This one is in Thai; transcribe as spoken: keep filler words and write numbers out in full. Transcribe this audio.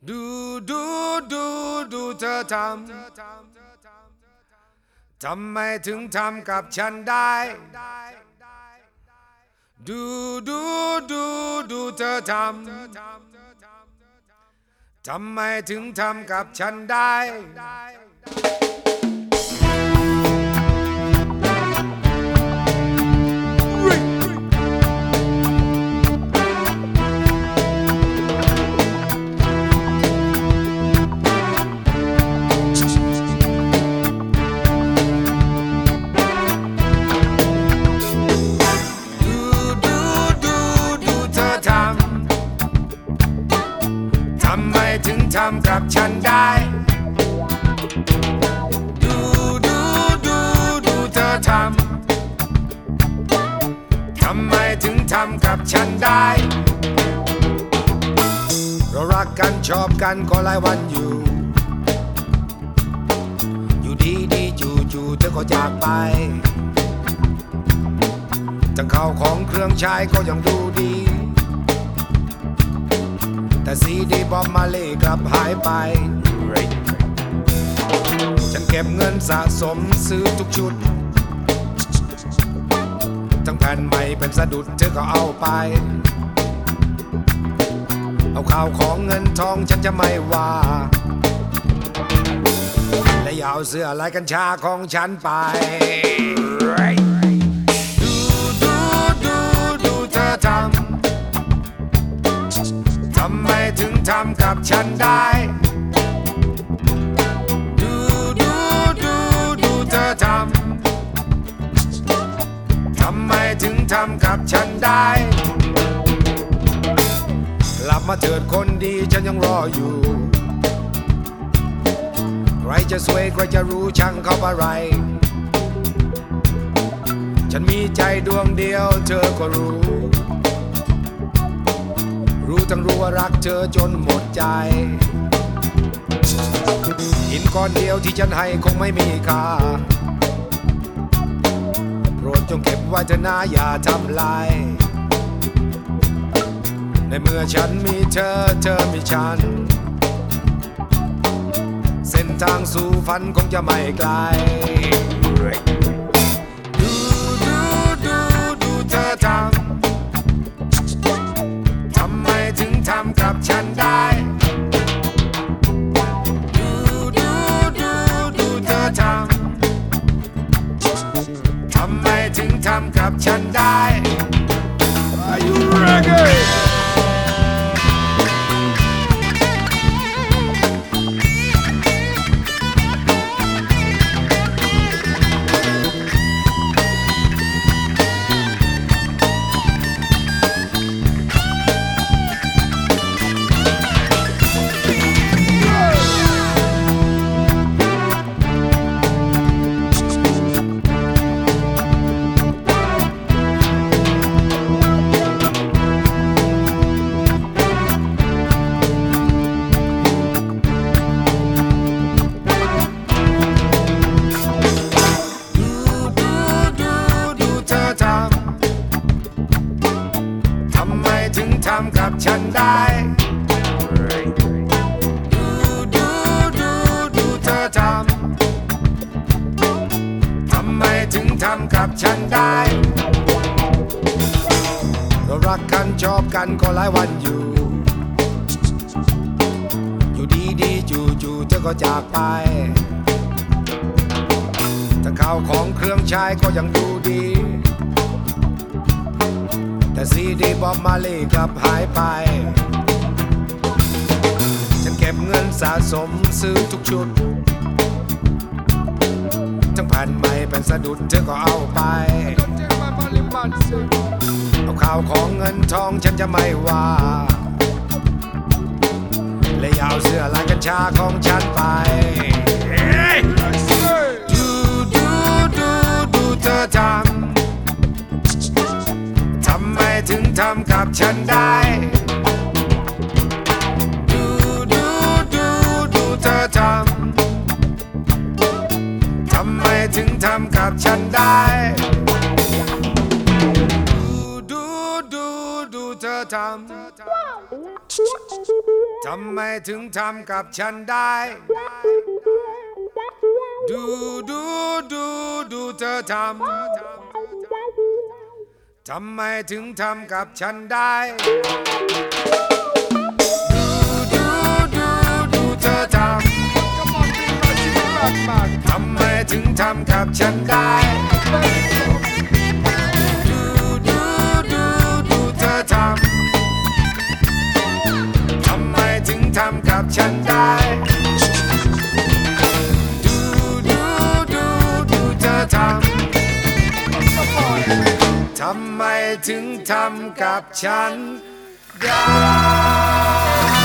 ดูดูดูดูเธอทำทำไมถึงทำกับฉันได้ดูดูดูดูเธอทำทำไมถึงทำกับฉันได้ถึงทำกับฉันได้ดูดูดูดูเธอทำทำไมถึงทำกับฉันได้เรารักกันชอบกันก็หลายวันอยู่อยู่ดีดีจู่จู่เธอก็จากไปทั้งข้าวของเครื่องใช้ก็ยังดูดีแต่ซีดีบ๊อบมาเล่กลับหายไปฉันเก็บเงินสะสมซื้อทุกชุดทั้งแผ่นใหม่เป็นสะดุดเธอก็เอาไปเอาข่าวของเงินทองฉันจะไม่ว่าและอย่าเอาเสื้อลายกัญชาของฉันไปดูดูดูดูเธอทำทำไมถึงทำกับฉันได้ดูดูดูดูเธอทำทำไมถึงทำกับฉันได้กลับมาเถิดคนดีฉันยังรออยู่ใครจะสวยใครจะรู้ช่างเขาอะไรฉันมีใจดวงเดียวเธอก็รู้รู้ทั้งรู้ว่ารักเธอจนหมดใจหินก้อนเดียวที่ฉันให้คงไม่มีค่าโปรดจงเก็บไว้เถอะนะอย่าทำลายในเมื่อฉันมีเธอเธอมีฉันเส้นทางสู่ฝันคงจะไม่ไกลดูดูดูดูเธอทำถึงทำกับฉันได้ดูดูดูดูเธอทำทำไมถึงทำกับฉันได้ Are you ready?ถึงทำกับฉันได้ดูดูดูดูเธอทำทำไมถึงทำกับฉันได้เรารักกันชอบกันก็หลายวันอยู่อยู่ดีดีจู่จู่เธอก็จากไปทั้งข้าวของเครื่องใช้ก็ยังดูดีแต่ซีดีบ๊อบมาเล่กลับหายไปฉันเก็บเงินสะสมซื้อทุกชุดทั้งแผ่นใหม่เป็นสะดุดเธอก็เอาไปเอาข่าวของเงินทองฉันจะไม่ว่าและอย่าเอาเสื้อลายกัญชาของฉันไปดูดูดูดูเธอทำทำไมถึงทำกับฉันได้ดูดูดูดูเธอทำทำไมถึงทำกับฉันได้ดูดูดูดูเธอทำทำไมถึงทำกับฉันได้ ดูดูดูดูเธอทำทำไมถึงทำกับฉันได้ ดูดูดูดูเธอทำทำไมถึงทำกับฉันได้ ดูดูดูดูเธอทำทำไมถึงทำกับฉันได้ ดูดูดูดูเธอทำทำไมถึงทำกับฉันได้